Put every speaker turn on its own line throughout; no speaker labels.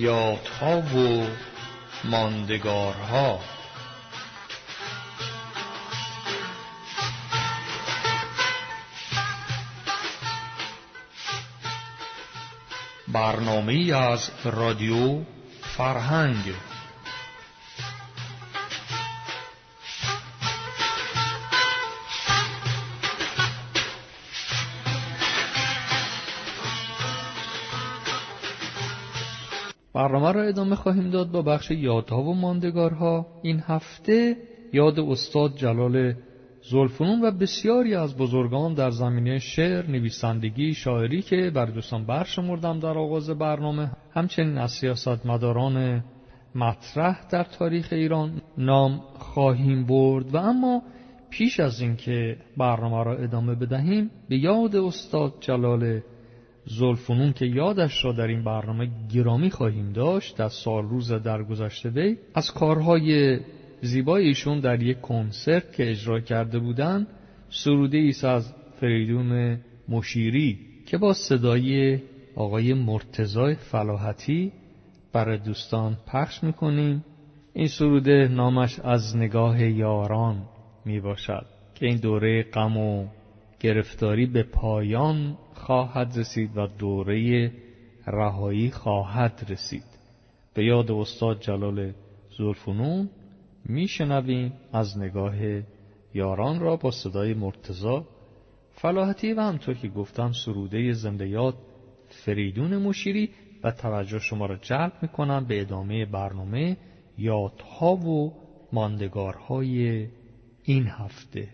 یادها و ماندگارها. برنامه‌ای از رادیو فرهنگ. برنامه را ادامه خواهیم داد با بخش یادها و ماندگارها. این هفته یاد استاد جلال ذوالفنون و بسیاری از بزرگان در زمینه شعر، نویسندگی، شاعری که بر دوستان برشمردم در آغاز برنامه، همچنین از سیاستمداران مطرح در تاریخ ایران نام خواهیم برد. و اما پیش از اینکه برنامه را ادامه بدهیم، به یاد استاد جلال ذوالفنون که یادش را در این برنامه گرامی خواهیم داشت، در سال روز درگذشته وی از کارهای زیبای ایشون در یک کنسرت که اجرا کرده بودند، سروده ایست از فریدون مشیری که با صدای آقای مرتضی فلاحتی برای دوستان پخش میکنیم. این سروده نامش از نگاه یاران می باشد که این دوره غم و گرفتاری به پایان خواهد رسید و دوره رهایی خواهد رسید. به یاد استاد جلال ذوالفنون میشنویم از نگاه یاران را با صدای مرتضی فلاحتی و همطور که گفتم سروده زنده یاد فریدون مشیری. و توجه شما را جلب میکنم به ادامه برنامه یادها و ماندگارهای این هفته.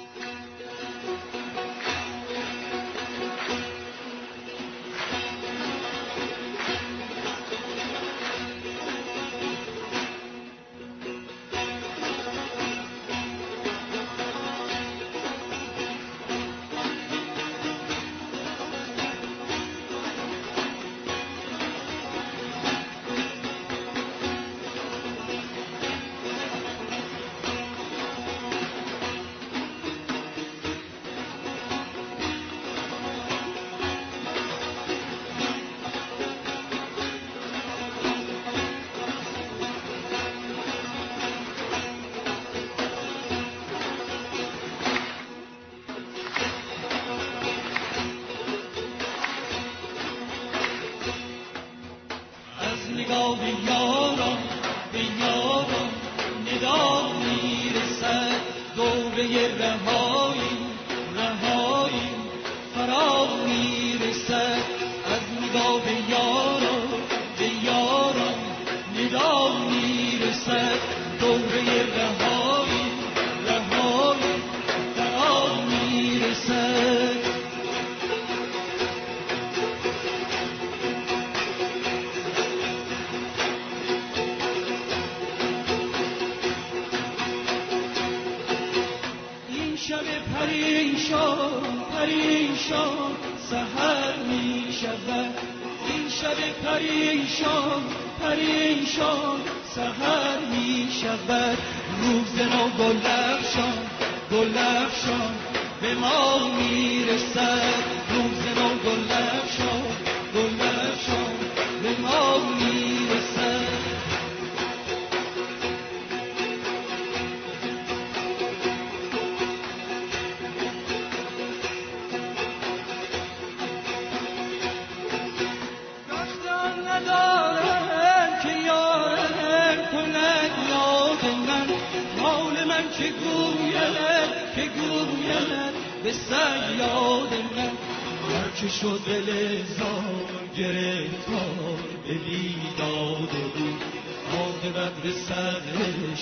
پریشان سحر می شود، این شب پریشان پریشان سحر می شود. روز نو گل افشان به ما می رسد. روز نو گل افشان به ما می رسد. که گوید به صیاد من هرچه شد دل زار گرفتار به بیداد بود. عاقبت رسدش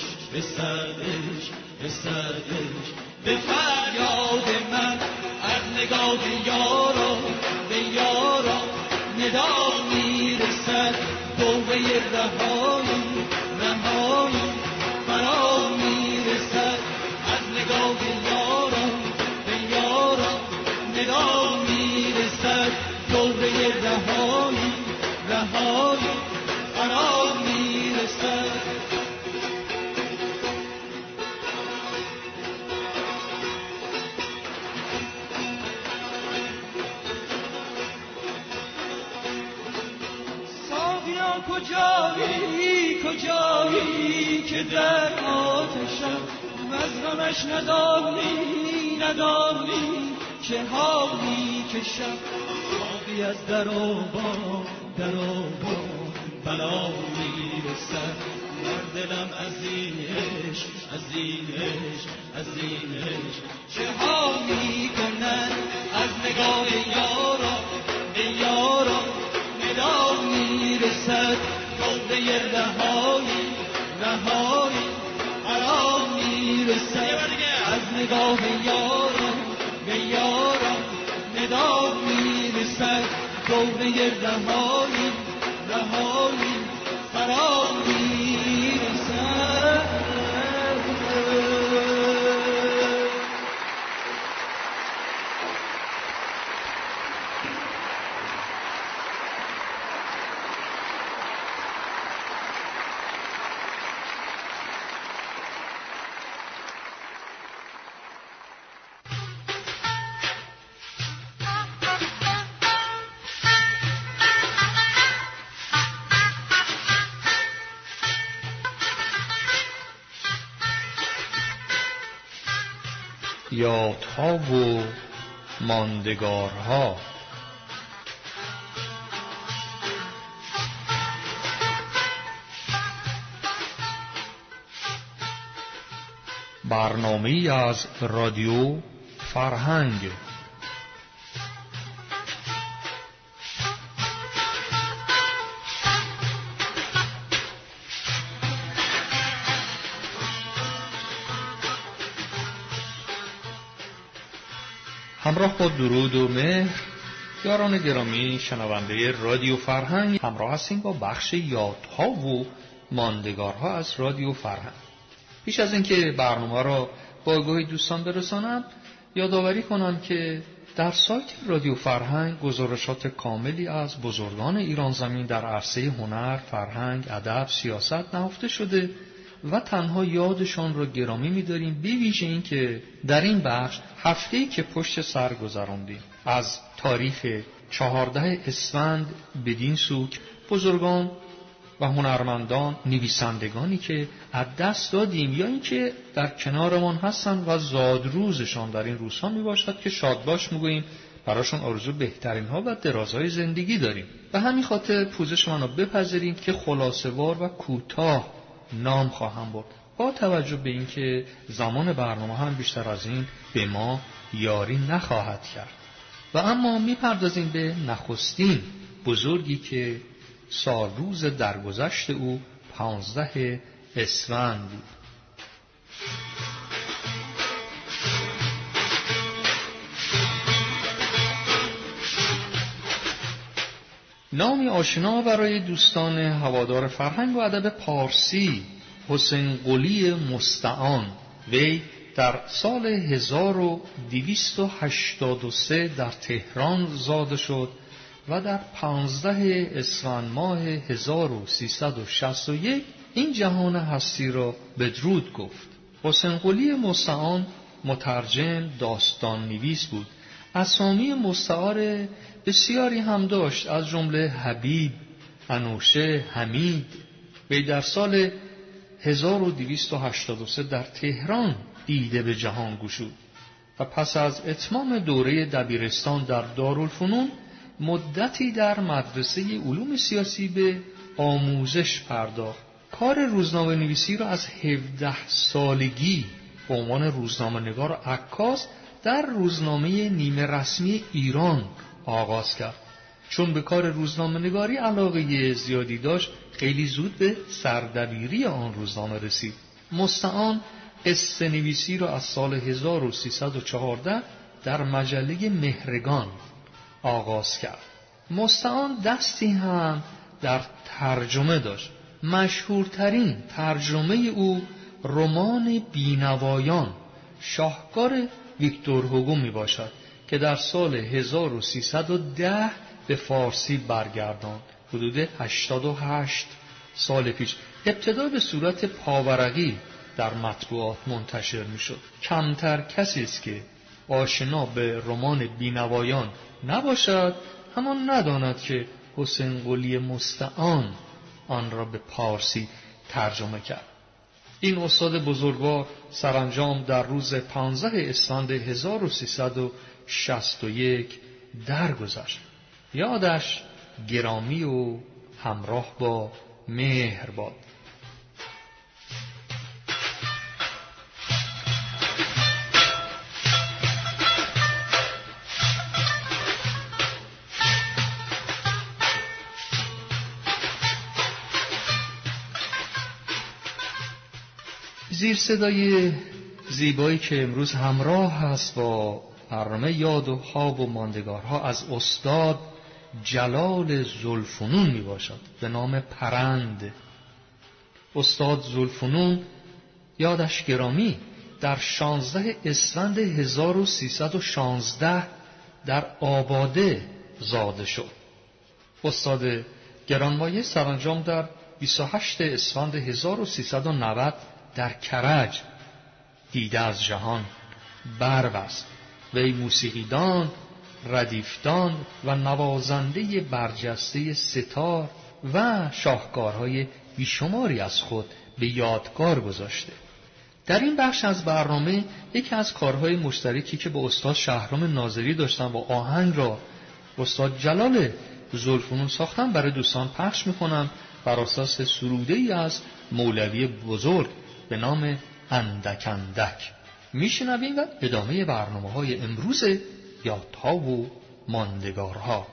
به فریاد من. از نگاه یاران به یاران ندا میرسد. دوره رهایی فرا میرسد. از نگاه یاران به یاران ندا میرسد. دوره رهایی فرا میرسد. ساقیا کجا کجایی کجایی که در آتشم از غمش ندانی چه حالی کشم آبی از در و بام بلا میرسد در دلم از این عشق چه ها میکنن از نگاه یارا به یارا ندا میرسد دوره رهایی آرام میرسد از نگاه یارا به یارا ندا میرسد دوره رهایی فرام میرسد.
یادها و ماندگارها. برنامه‌ای از رادیو فرهنگ. همراه با درود و مهر، یاران گرامی شنونده رادیو فرهنگ، همراه هستیم با بخش یادها و ماندگارها از رادیو فرهنگ. پیش از اینکه برنامه را با آگاهی دوستان برسانم، یادآوری کنم که در سایت رادیو فرهنگ گزارشات کاملی از بزرگان ایران زمین در عرصه هنر، فرهنگ، ادب، سیاست نهفته شده و تنها یادشان را گرامی می‌داریم، به ویژه این که در این بخش هفته‌ای که پشت سر گذراندیم از تاریخ 14 اسفند بدین سو بزرگان و هنرمندان، نویسندگانی که از دست دادیم یا اینکه در کنارمان هستند و زادروزشان در این روزها میباشد که شادباش میگوییم، براشون آرزو بهترین ها و درازهای زندگی داریم. به همین خاطر پوزش منو بپذیریم که خلاصه‌وار و کوتاه نام خواهم برد، با توجه به اینکه زمان برنامه هم بیشتر از این به ما یاری نخواهد کرد. و اما میپردازیم به نخستین بزرگی که سال روز درگذشت او 15 اسفند بود. نامی آشنا برای دوستان هوادار فرهنگ و ادب پارسی، حسین قلی مستعان. وی در سال 1283 در تهران زاده شد و در 15 اسفند ماه 1361 این جهان هستی را بدرود گفت. حسین قلی مستعان مترجم، داستان نویس بود. اسامی مستعار بسیاری هم داشت، از جمله حبیب، انوشه، حمید. وی در سال 1283 در تهران دیده به جهان گشود و پس از اتمام دوره دبیرستان در دارالفنون مدتی در مدرسه علوم سیاسی به آموزش پرداخت. کار روزنامه نویسی را از 17 سالگی به عنوان روزنامه نگار و عکاس در روزنامه نیمه رسمی ایران آغاز کرد. چون به کار روزنامه نگاری علاقه زیادی داشت، خیلی زود به سردبیری آن روزنامه رسید. مستعان قصه نویسی را از سال 1314 در مجله مهرگان آغاز کرد. مستعان دستی هم در ترجمه داشت. مشهورترین ترجمه او رمان بینوایان، شاهکار ویکتور هوگو می باشد که در سال 1310 به فارسی برگرداند. حدود 88 سال پیش ابتدا به صورت پاورقی در مطبوعات منتشر می شد. کمتر کسی است که آشنا به رمان بینوایان نباشد، همان نداند که حسین قلی مستعان آن را به پارسی ترجمه کرد. این استاد بزرگوار سرانجام در روز 15 اسفند 1361 درگذشت. یادش گرامی و همراه با مهر باد. زیر صدای زیبایی که امروز همراه هست با برنامه یاد و خواب و ماندگارها از استاد جلال ذوالفنون می باشد به نام پرند. استاد ذوالفنون یادش گرامی در 16 اسفند 1316 در آباده زاده شد. استاد گرانمایه سرانجام در 28 اسفند 1390 در کرج دیده از جهان بربست. وی موسیقیدان، ردیفدان و نوازنده برجسته ستار و شاهکارهای بیشماری از خود به یادگار گذاشته. در این بخش از برنامه یکی از کارهای مشترکی که با استاد شهرام ناظری داشتم و آهنگ را استاد جلال ذوالفنون ساختن برای دوستان پخش میکنم بر اساس سروده‌ای از مولوی بزرگ به نام اندک اندک. میشنویم و ادامه برنامه‌های امروز یادها و ماندگارها.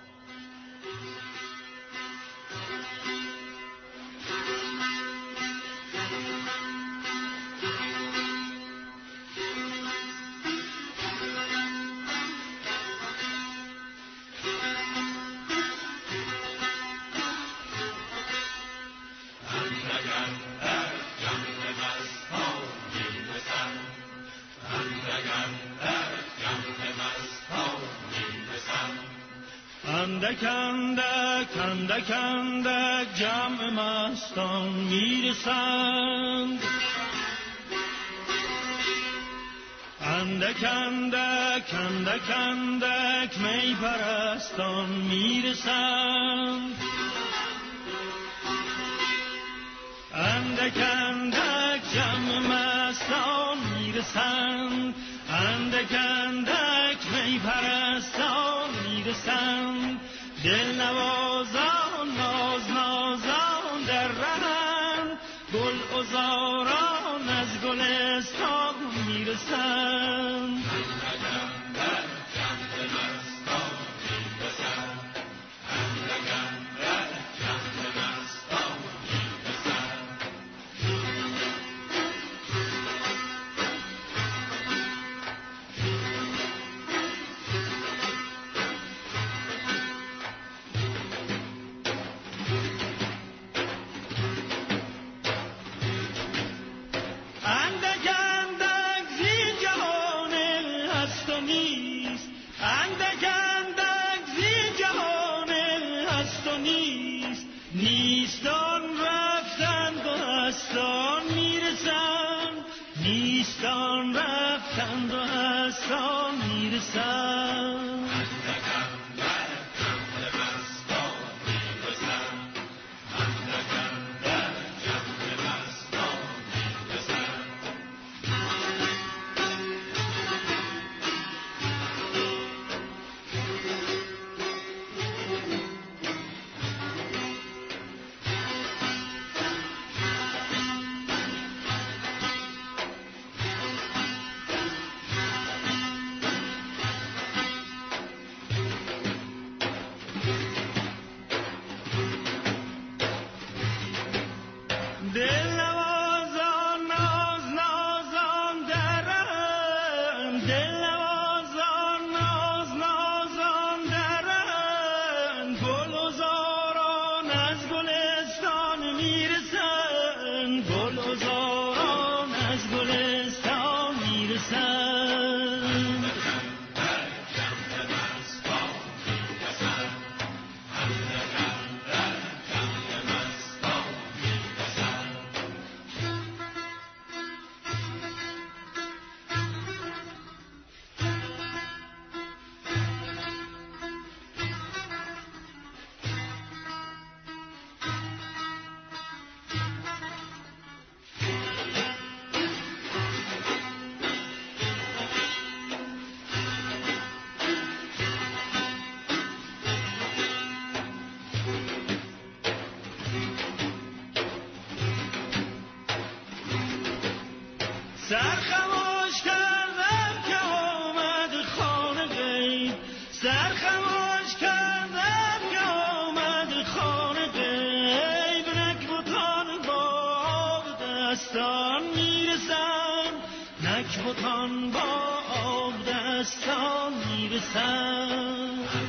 اندک اندک اندک اندک جمع مستان میرسند، اندک اندک اندک اندک می پرستان میرسند، اندک اندک جمع مستان میرسند، اندک اندک می پرستان میرسند. دل نوازان ناز نازان در رهند، گل عذاران از گلستان میرسند. نیستان رفتند و هستان میرسند، نیستان رفتند و هستان میرسند. سرخموش کردم که آمد خانه غیب، سرخموش کردم که آمد خانه غیب. نکبتان با آب دستان میرسن، نکبتان با آب دستان میرسن.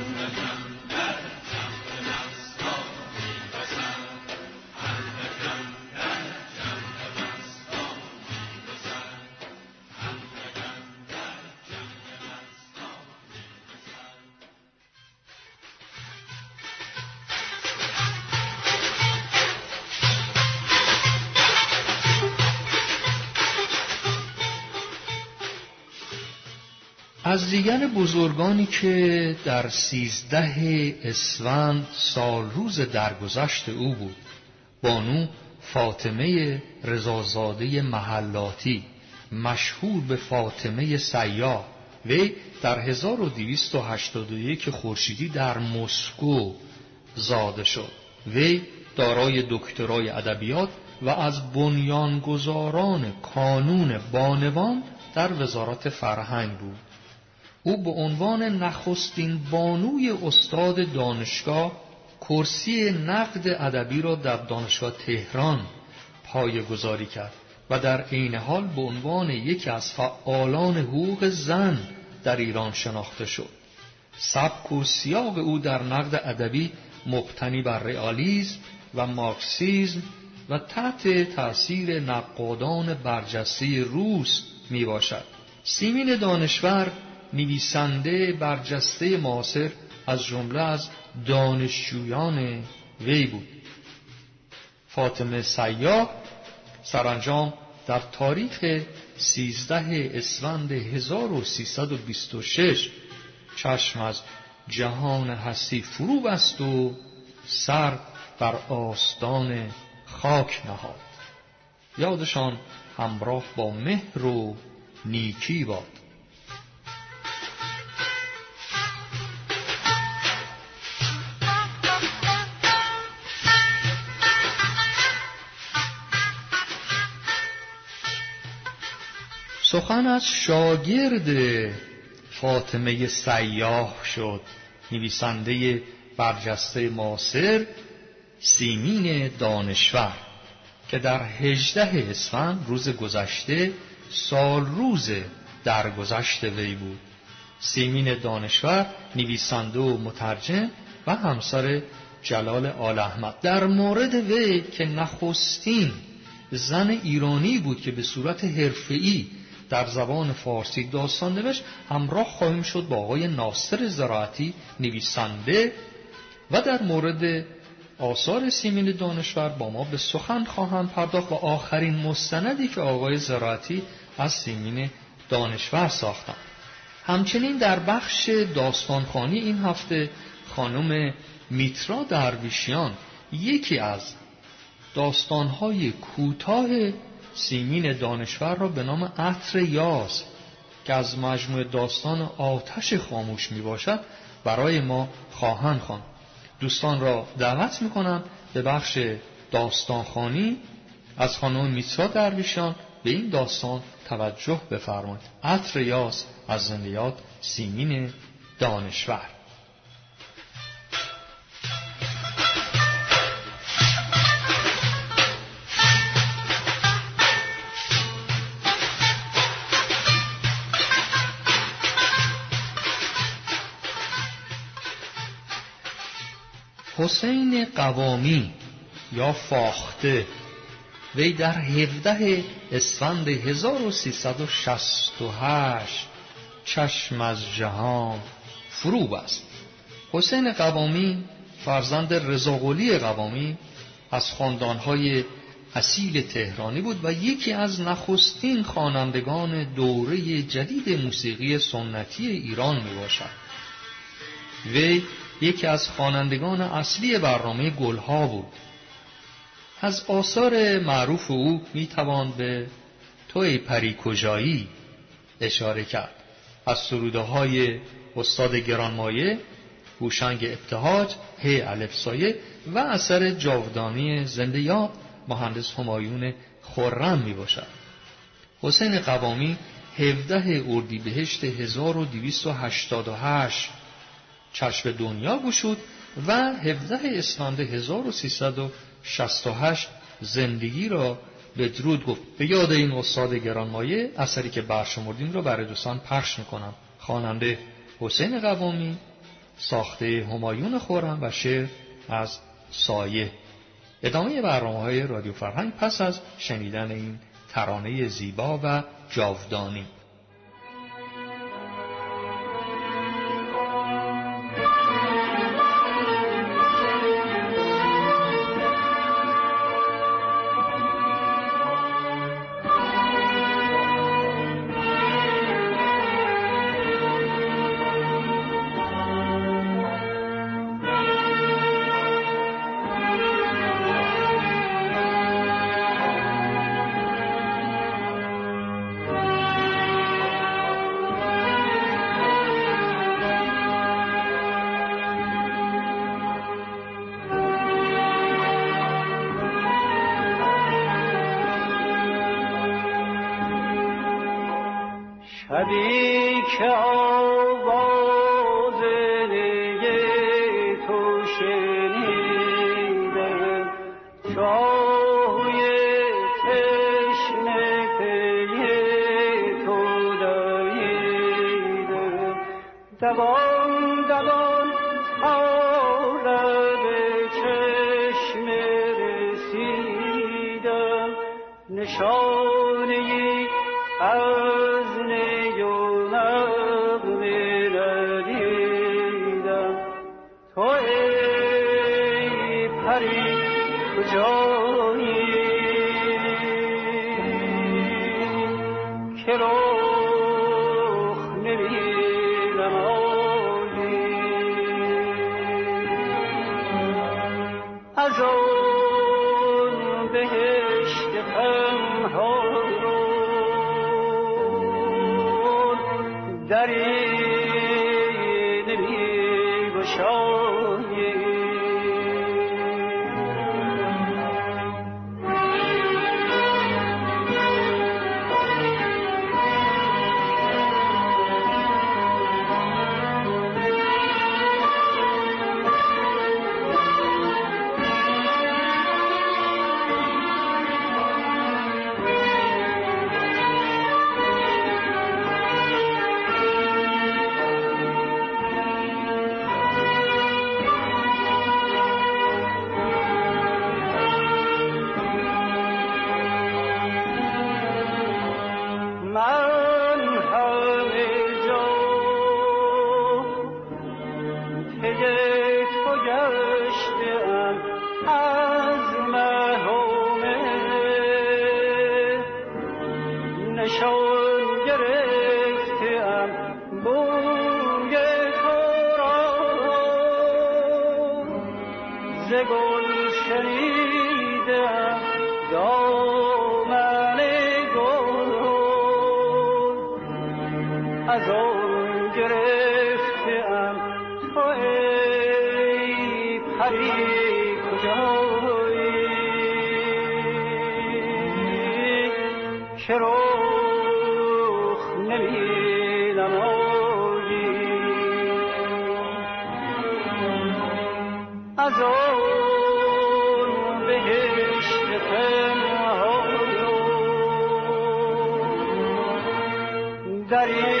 از دیگر بزرگانی که در 13 اسفند سال روز درگذشت او بود بانو فاطمه رضازاده محلاتی، مشهور به فاطمه سیاح. وی در 1281 خورشیدی در مسکو زاده شد. وی دارای دکترای ادبیات و از بنیانگذاران کانون بانوان در وزارت فرهنگ بود. او به عنوان نخستین بانوی استاد دانشگاه کرسی نقد ادبی را در دانشگاه تهران پایه‌گذاری کرد و در عین حال به عنوان یکی از فعالان حقوق زن در ایران شناخته شد. سبک و سیاق او در نقد ادبی مبتنی بر رئالیسم و مارکسیسم و تحت تأثیر نقادان برجسته روس می باشد. سیمین دانشور نویسنده برجسته معاصر از جمله از دانشجویان وی بود. فاطمه سیاح سرانجام در تاریخ 13 اسفند 1326 چشم از جهان هستی فرو بست و سر بر آستان خاک نهاد. یادشان همراه با مهر و نیکی باد. سخن از شاگرد فاطمه سیاح شد، نویسنده برجسته معاصر سیمین دانشور که در 18 اسفند روز گذشته سال روز درگذشت وی بود. سیمین دانشور نویسنده و مترجم و همسر جلال آل احمد. در مورد وی که نخستین زن ایرانی بود که به صورت حرفه‌ای در زبان فارسی داستان نوشت همراه خواهیم شد با آقای ناصر زراعتی نویسنده و در مورد آثار سیمین دانشور با ما به سخن خواهند پرداخت و آخرین مستندی که آقای زراعتی از سیمین دانشور ساختند. همچنین در بخش داستانخوانی این هفته خانم میترا درویشیان یکی از داستانهای کوتاه سیمین دانشور را به نام عطر یاس که از مجموعه داستان آتش خاموش می باشد برای ما خواهند خواند. دوستان را دعوت می کنم به بخش داستانخوانی از خانم میترا درویشیان به این داستان توجه بفرمایید. عطر یاس از زندیات سیمین دانشور. حسین قوامی یا فاخته وی در 17 اسفند 1368 چشم از جهان فرو بست. حسین قوامی فرزند رضاقلی قوامی از خاندانهای اصیل تهرانی بود و یکی از نخستین خوانندگان دوره جدید موسیقی سنتی ایران می باشد. وی یکی از خوانندگان اصلی برنامه گلها بود. از آثار معروف او می توان به توی پری کجایی اشاره کرد. از سروده های استاد گرانمایه، هوشنگ ابتهاج، هی الف سایه و اثر جاودانی زنده یاد مهندس همایون خرم می باشد. حسین قوامی 17 اردیبهشت 1288 چشم دنیا گشود و 17 اسفند 1368 زندگی را به درود گفت. به یاد این استاد گرانمایه اثری که برشمردیم را برای دوستان پخش میکنم. خواننده حسین قوامی، ساخته همایون خرم و شعر از سایه. ادامه برنامه‌های رادیو فرهنگ پس از شنیدن این ترانه زیبا و جاودانی.
شبی که آواز نی تو شنیدم، چاهوی تشنه پی تو دویدم، دوان دوان تا لب چشمه رسیدم، نشانه‌ای از نی و نغمه ندیدم. تو ای پری کجایی که رخ نبینم آیی، از آن بهشت پنهان دری نمی‌گشایی. از آن گرفتم تو ای پری کجایی که رخ نمی‌نمایی. از آن بهشت پنهان دری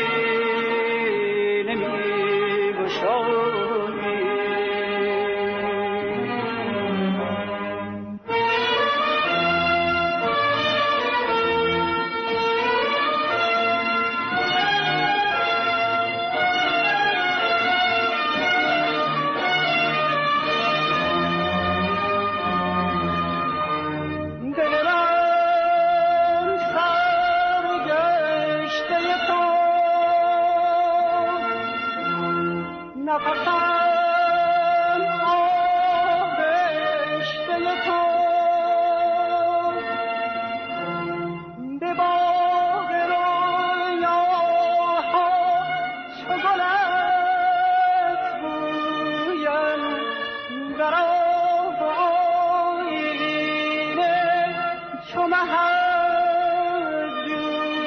چو مه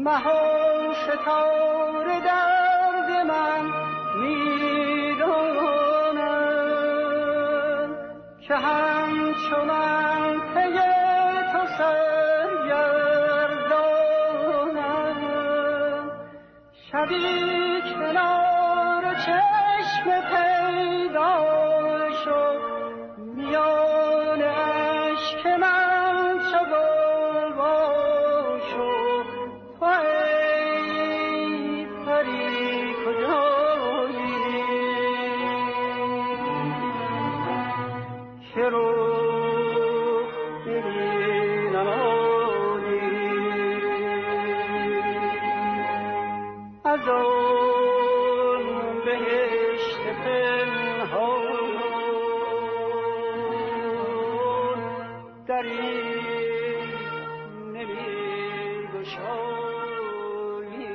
مه و ستاره درد من میدونم که همچنان پی تو سرگردانم. شبی کنار چشم پیدا شو میان عشق من چو گل باشو. تو ای پری کجایی که رو ببینمانی از اون بهشت پنهان دری نمی‌گشایی.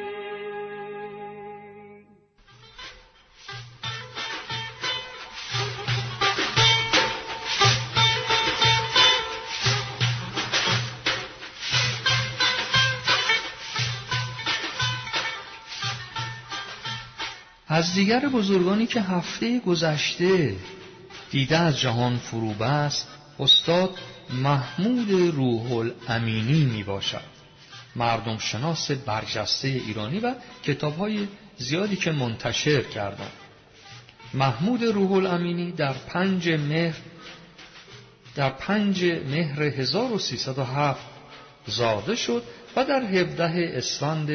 از دیگر بزرگانی که هفته گذشته دیده از جهان فرو بست استاد محمود روح الامینی می باشد. مردم شناس برجسته ایرانی و کتاب‌های زیادی که منتشر کردند. محمود روح الامینی در 5 مهر 1307 زاده شد و در 17 اسفند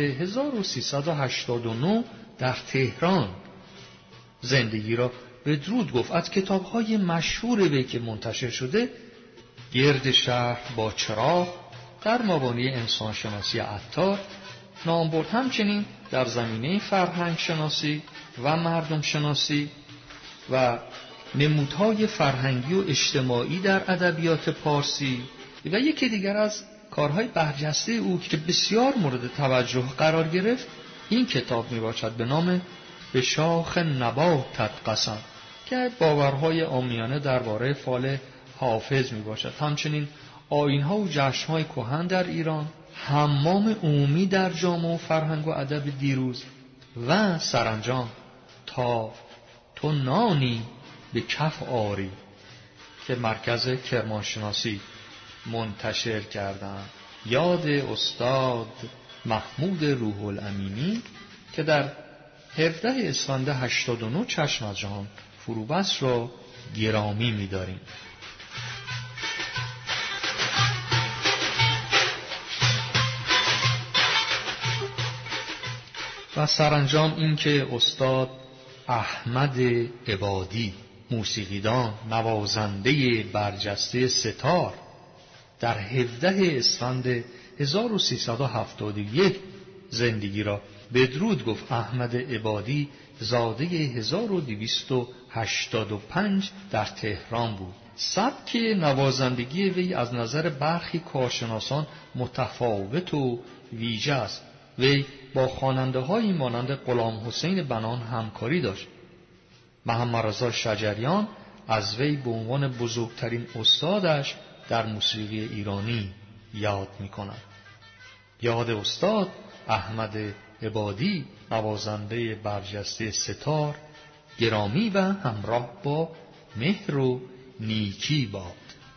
1389 در تهران زندگی را به درود گفت. از کتاب‌های مشهور وی که منتشر شده گرد شهر با چراغ، در مبانی انسانشناسی عطار نام برد. همچنین در زمینه فرهنگ شناسی و مردم شناسی و نمودهای فرهنگی و اجتماعی در ادبیات پارسی و یکی دیگر از کارهای برجسته او که بسیار مورد توجه قرار گرفت این کتاب می باشد به نام به شاخ نباتت قسم که باورهای عامیانه درباره فال حافظ می باشد. همچنین آیین‌ها و جشن‌های کهن در ایران، حمام عمومی در جامعه و فرهنگ و ادب دیروز و سرانجام تا تو نانی به کف آری که مرکز کرمانشناسی منتشر کردند. یاد استاد محمود روح الامینی که در 17 اسفند 89 چشم از جهان فرو بست را گرامی می‌داریم. و سرانجام این که استاد احمد عبادی موسیقیدان نوازنده برجسته ستار در 17 اسفند 1371 زندگی را به درود گفت. احمد عبادی زاده 1285 در تهران بود. سبک نوازندگی وی از نظر برخی کارشناسان متفاوت و ویژه است. وی با خواننده‌هایی مانند غلام حسین بنان همکاری داشت. محمد رضا شجریان از وی به عنوان بزرگترین استادش در موسیقی ایرانی یاد می‌کند. یاد استاد احمد عبادی نوازنده برجسته ستار گرامی و همراه با مهر و نیکی باد.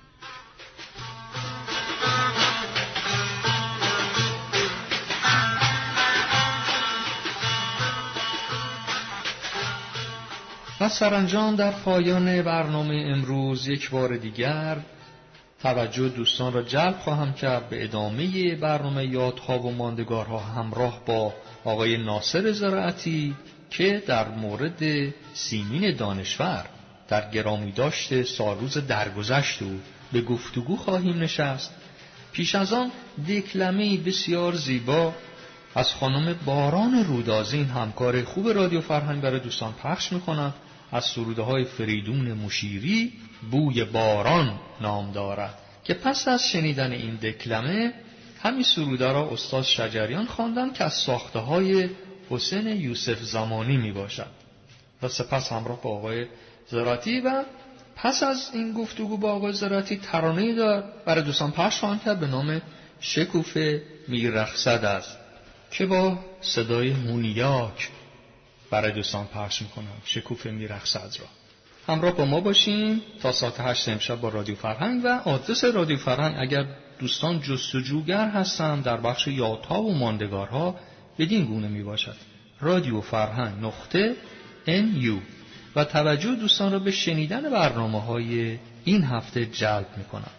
و سرانجام در پایان برنامه امروز یک بار دیگر توجه دوستان را جلب خواهم کرد به ادامه برنامه یادها و ماندگارها همراه با آقای ناصر زراعتی که در مورد سیمین دانشور در گرامی داشته سالروز درگذشت او به گفتگو خواهیم نشست. پیش از آن دکلمه‌ای بسیار زیبا از خانم باران رودازین همکار خوب رادیو فرهنگ برای دوستان پخش می‌کنم. از سروده‌های فریدون مشیری بوی باران نام دارد که پس از شنیدن این دکلمه همین سروده را استاد شجریان خواندند که از ساخته‌های حسین یوسف زمانی می باشد. و سپس همراه با آقای زراعتی و پس از این گفتگو با آقای زراعتی ترانه‌ای برای دوستان پخش خواهم کرد به نام شکوفه میرقصد است که با صدای مونیاک برای دوستان پخش میکنم. شکوفه میرقصد را همراه با ما باشین تا ساعت 8 امشب با رادیو فرهنگ. و آدرس رادیو فرهنگ اگر دوستان جستجوگر هستند در بخش یادها و ماندگارها بدین گونه می باشد: رادیو فرهنگ نقطه NU. و توجه دوستان را به شنیدن برنامه‌های این هفته جلب میکنم.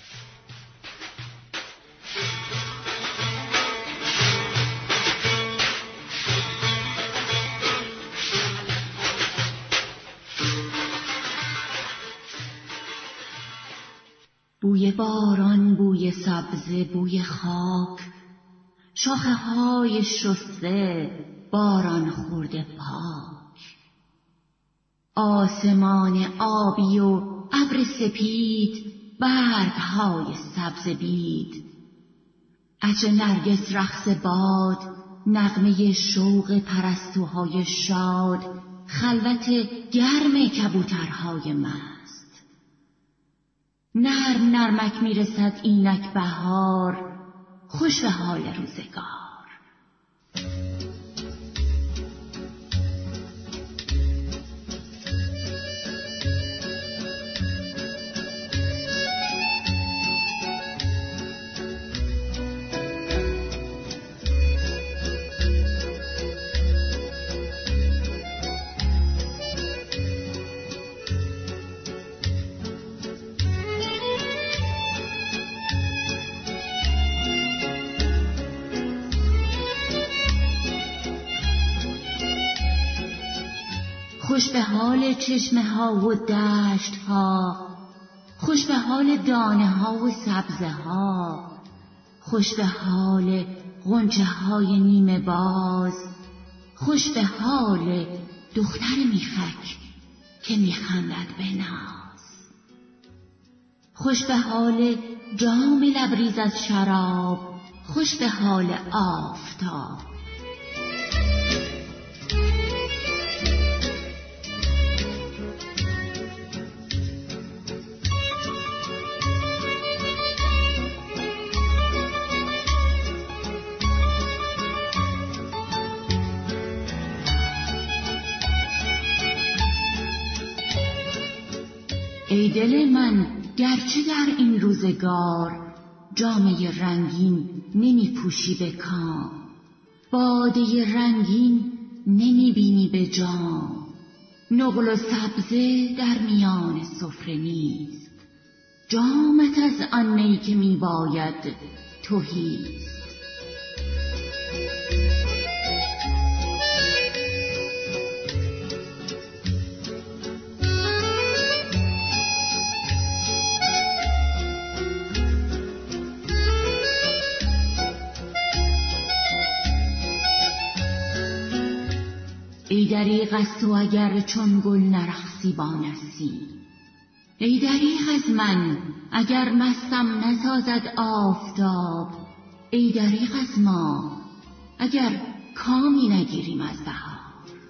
بوی باران، بوی سبزه، بوی خاک، شاخه های شسته، باران خورده پاک، آسمان آبی و ابر سپید، برگ های سبز بید، عطر نرگس رقص باد، نغمه شوق پرستوهای شاد، خلوت گرم کبوترهای مست. نرم نرمک میرسد اینک بهار، خوش به حال روزگار. خوش به حال چشمه ها و دشت ها، خوش به حال دانه ها و سبزه ها، خوش به حال غنچه های نیمه باز، خوش به حال دختر میخک که میخندد به ناز، خوش به حال جام لبریز از شراب، خوش به حال آفتاب. ای دل من گرچه در این روزگار جامه رنگین نمی پوشی به کام، باده رنگین نمی بینی به جام، نقل و سبزه در میان سفره نیست، جامت از آن می که می باید تهیست. ای دریغ از تو اگر چون گل نرقصی با نسیم، ای دریغ از من اگر مستم نسازد آفتاب، ای دریغ از ما اگر کامی نگیریم از بهار.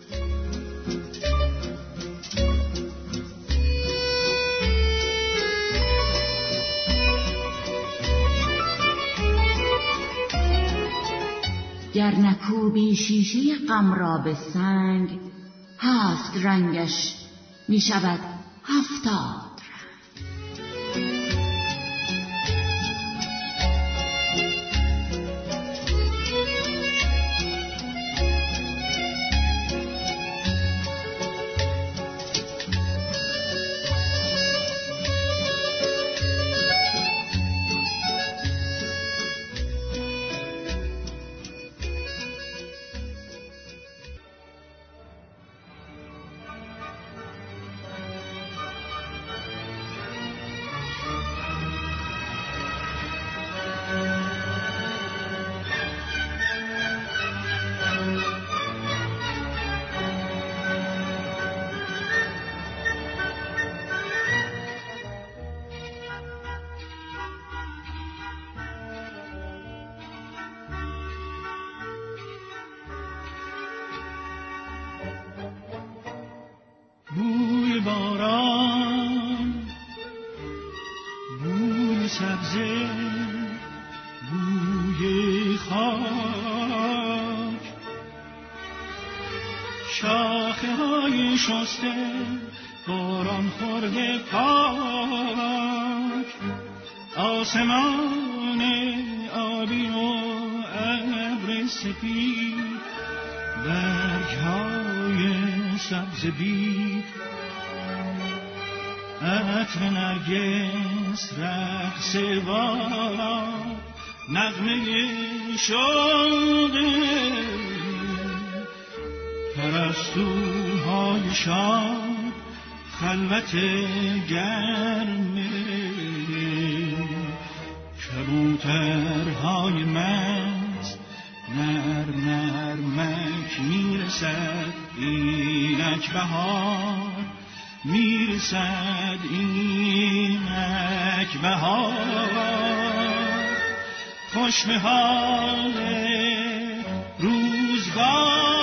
گر نکوبی شیشه غم را به سنگ، هفت رنگش می شود 70 رنگ.
بوی باران، بوی سبزه، بوی خاک، یخه های شسته باران خورده پاک، آسمان آبی و ابر سپید، برگ‌های سبز بید، عطر نرگس رقص والا، نغمه شوق پرستوهای شاد، خلوت گرم کبوترهای مست، نرمک میرسد اینک بهار، میرسد اینک بهار، خوش به حال روزگار.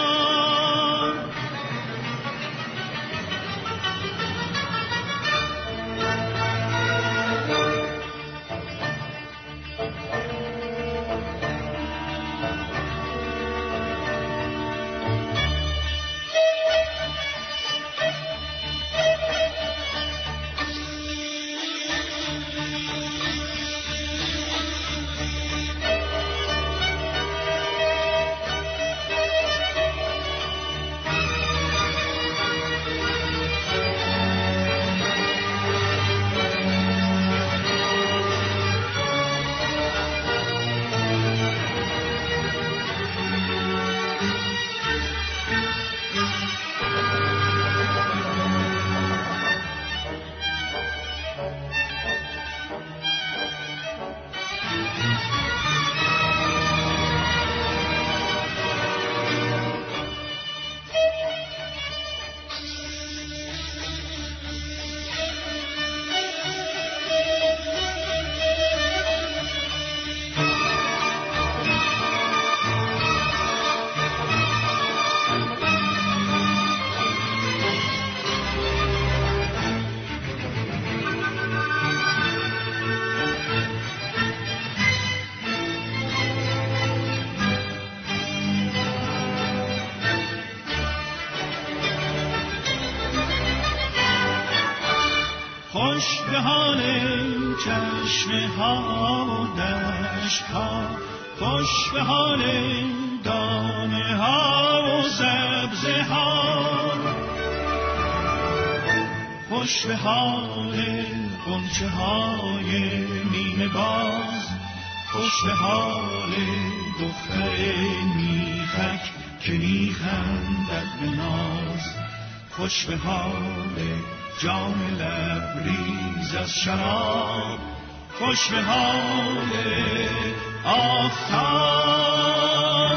خوش به حال چشمه ها و دشت ها، خوش به حال دانه ها و سبزه ها، خوش به حال غنچه های نیمه باز، خوش به حال دختر میخک که میخندد به ناز، خوش به حال جام لبریز از شراب، خوش به حال آفتاب.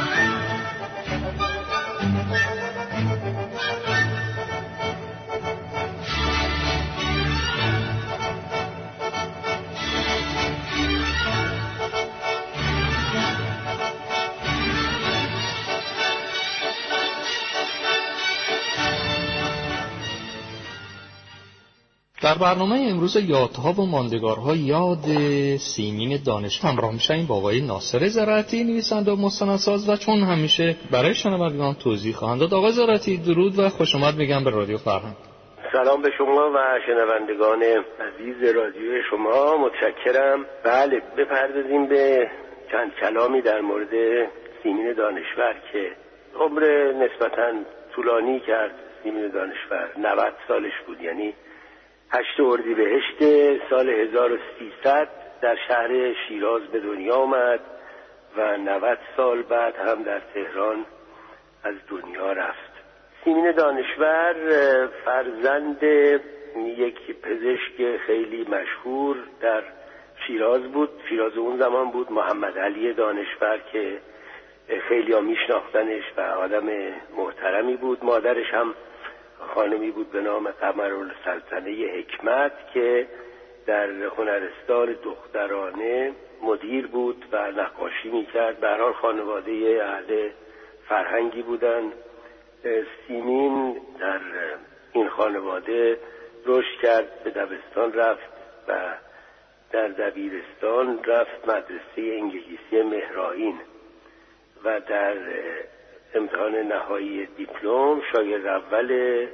در برنامه امروز یادها و ماندگارها یاد سیمین دانش همراه میشیم با آقای ناصر زراعتی، نویسنده و مستندساز، و چون همیشه برای شنوندگان توضیح خواهند داد. آقای زراعتی درود و خوش آمد میگم به رادیو فرهنگ.
سلام به شما و شنوندگان عزیز رادیو شما، متشکرم. بله، بپردازیم به چند کلامی در مورد سیمین دانشور که عمر نسبتاً طولانی کرد. سیمین دانشور 90 سالش بود، یعنی 8 اردیبهشت سال 1300 در شهر شیراز به دنیا آمد و 90 سال بعد هم در تهران از دنیا رفت. سیمین دانشور فرزند یک پزشک خیلی مشهور در شیراز بود. شیراز اون زمان بود محمد علی دانشور که خیلی ها میشناختنش و آدم محترمی بود. مادرش هم خانمی بود به نام قمرالسلطنه حکمت که در هنرستان دخترانه مدیر بود و نقاشی میکرد. به هر حال خانواده اهل فرهنگی بودن. سیمین در این خانواده رشد کرد، به دبستان رفت و در دبیرستان رفت مدرسه انگلیسی مهرآیین و در امتحان نهایی دیپلم شاگرد اول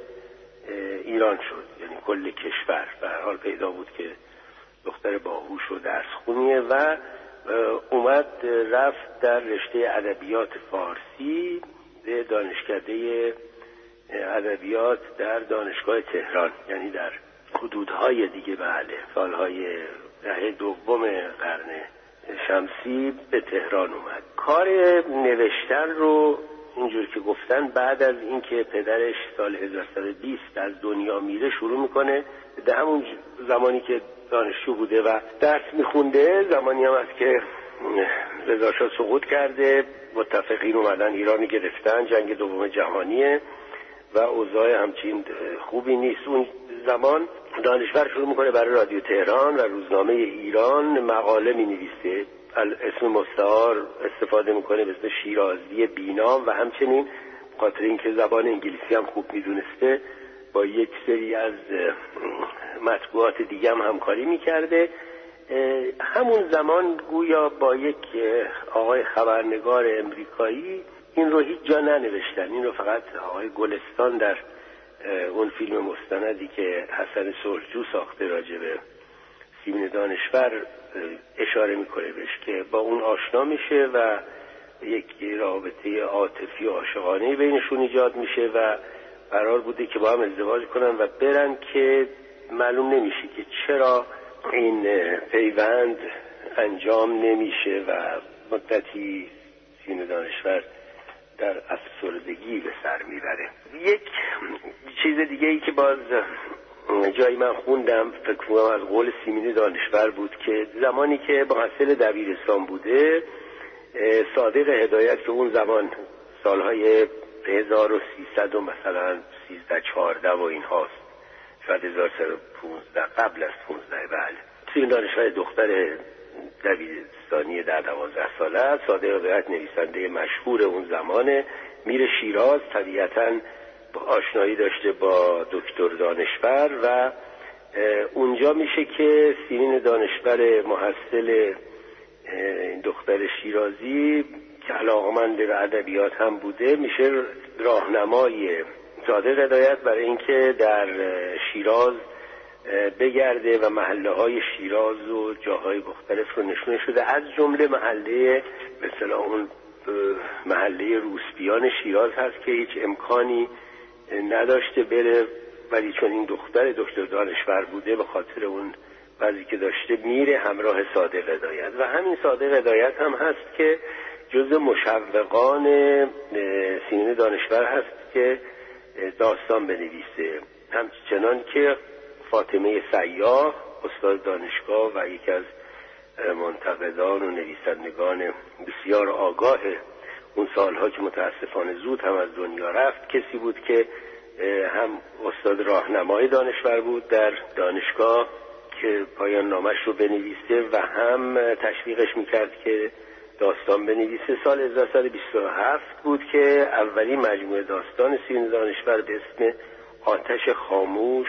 ایران شد، یعنی کل کشور. به هر حال پیدا بود که دختر باهوش و درس خونیه و اومد رفت در رشته ادبیات فارسی به دانشکده ادبیات در دانشگاه تهران، یعنی در حدودهای دیگه، بله، سالهای دهه دوم قرن شمسی به تهران اومد. کار نوشتن رو اینجور که گفتن بعد از اینکه پدرش سال 1120 از دنیا میره شروع میکنه. در همون زمانی که دانشجو بوده و درس میخونده، زمانی هم هست که رضا شاه سقوط کرده، متفقین اومدن ایرانی گرفتن، جنگ دوم جهانیه و اوضاع همچین خوبی نیست. اون زمان دانشور شروع میکنه برای رادیو تهران و روزنامه ایران مقاله مینویسه، اسم مستعار استفاده میکنه به اسم شیرازی بینام و همچنین خاطر اینکه زبان انگلیسی هم خوب میدونسته با یک سری از مطبوعات دیگه هم همکاری میکرده. همون زمان گویا با یک آقای خبرنگار امریکایی این رو هیچ جا ننوشتن، این رو فقط آقای گلستان در اون فیلم مستندی که حسن سرخجو ساخته راجع به سیمین دانشور اشاره میکنه بهش که با اون آشنا میشه و یک رابطه عاطفی و عاشقانه بینشون ایجاد میشه و قرار بوده که با هم ازدواج کنن و برن که معلوم نمیشه که چرا این پیوند انجام نمیشه و مدتی سیمین دانشور در افسردگی به سر میبره. یک چیز دیگه ای که باز جایی من خوندم، فکر کنم از قول سیمین دانشور بود که زمانی که محصل دبیرستان بوده، صادق هدایت که اون زمان سالهای 1300 و مثلا 1314 و این هاست، شاید 1315 قبل از 15، بله، سیمین دانشور دختر دبیرستانی در 12 ساله است. صادق هدایت نویسنده مشهور اون زمانه، میره شیراز، طبیعتاً آشنایی داشته با دکتر دانشور و اونجا میشه که سیمین دانشور محصل دختر شیرازی که علاقمند به ادبیات هم بوده میشه راهنمای صادق هدایت برای اینکه در شیراز بگرده و محله های شیراز و جاهای مختلف رو نشون شده، از جمله محله مثلا اون محله روسپیان شیراز هست که هیچ امکانی نداشته بره، ولی چون این دکتر دانشور بوده به خاطر اون وضعی که داشته میره همراه صادق هدایت و همین صادق هدایت هم هست که جز مشوقان سیمین دانشور هست که داستان بنویسه، همچنان که فاطمه سیاح استاد دانشگاه و یکی از منتقدان و نویسندگان بسیار آگاه اون سالها که متاسفانه زود هم از دنیا رفت، کسی بود که هم استاد راهنمای دانشور بود در دانشگاه که پایان نامش رو بنویسه و هم تشویقش میکرد که داستان بنویسه. سال 1327 بود که اولین مجموعه داستان سیمین دانشور به اسم آتش خاموش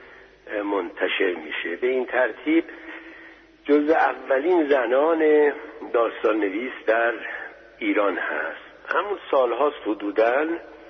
منتشر میشه. به این ترتیب جز اولین زنان داستان نویس در ایران هست. همون سال هاست حدوداً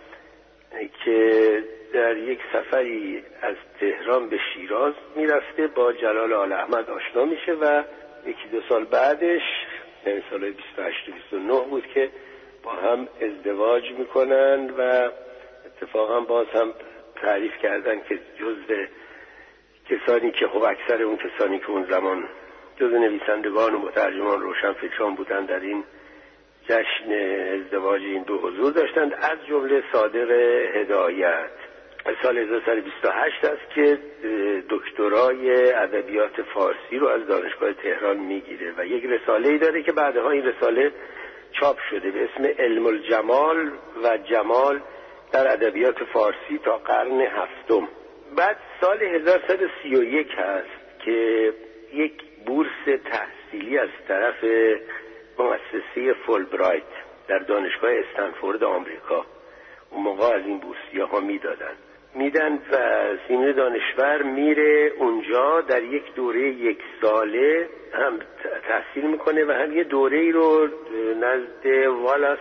که در یک سفری از تهران به شیراز میرفته، با جلال آل احمد آشنا میشه و یکی دو سال بعدش، یعنی سال 28 و 29 بود که با هم ازدواج میکنن و اتفاقا باز هم تعریف کردن که جزء کسانی که خب اکثر اون کسانی که اون زمان جزء نویسندگان و مترجمان روشنفکران بودن در این جشن ازدواج این دو حضور داشتند، از جمله صادق هدایت. سال 1328 است که دکترای ادبیات فارسی رو از دانشگاه تهران میگیره و یک رساله‌ای داره که بعدها این رساله چاپ شده به اسم علم الجمال و جمال در ادبیات فارسی تا قرن هفتم. بعد سال 1131 هست که یک بورس تحصیلی از طرف مؤسسه فولبرایت در دانشگاه استنفورد آمریکا، اون موقع از این بورسیه‌ها میدن و سیمین دانشور میره اونجا در یک دوره یک ساله هم تحصیل میکنه و هم یه دوره‌ای رو نزد والاس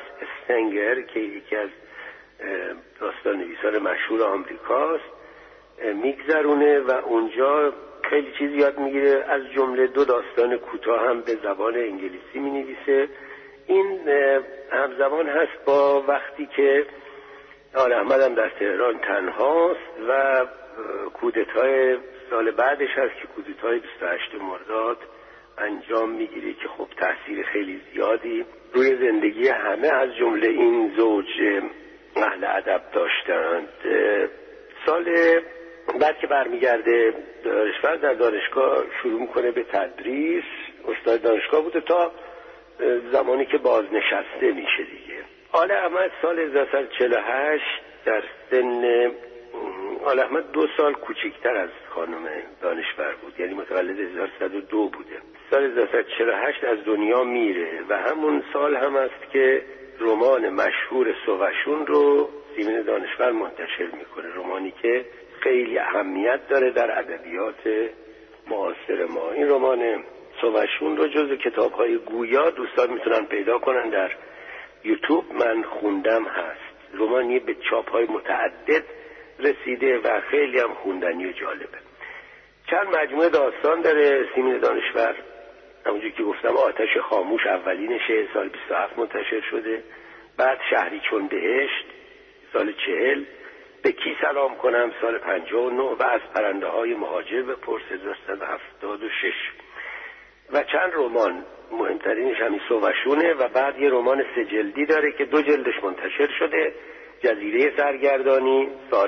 سنگر که یکی از داستان نویسان مشهور آمریکاست میگذرونه و اونجا خیلی چیز یاد میگیره، از جمله 2 داستان کوتاه هم به زبان انگلیسی مینویسه. این همزمان هست با وقتی که آل احمد هم در تهران تنهاست و کودتای سال بعدش هست که کودتای 28 مرداد انجام میگیره که خب تاثیر خیلی زیادی روی زندگی همه از جمله این زوج اهل ادب داشتند. سال بعد که برمیگرده دانشور در دانشگاه شروع میکنه به تدریس، استاد دانشگاه بوده تا زمانی که بازنشسته میشه دیگه. آل احمد سال 1948 در سن آل احمد 2 سال کوچکتر از خانم دانشور بود، یعنی متولد 1102 بوده. سال 1948 از دنیا میره و همون سال هم است که رمان مشهور سووشون رو سیمین دانشور منتشر میکنه، رمانی که خیلی اهمیت داره در ادبیات معاصر ما. این رمان سووشون رو جزو کتاب‌های گویا دوستان میتونن پیدا کنن در یوتیوب، من خوندم هست. رمانی به چاپ‌های متعدد رسیده و خیلی هم خوندنی و جالبه. چند مجموعه داستان داره سیمین دانشور، همونجور که گفتم آتش خاموش اولینشه سال 27 منتشر شده، بعد شهری چون بهشت سال 40، به کی سلام کنم سال 59 و از پرنده های مهاجر بپرس 1376 و چند رمان، مهمترینش همین سووشونه و بعد یه رمان 3 جلدی داره که 2 جلدش منتشر شده، جزیره سرگردانی،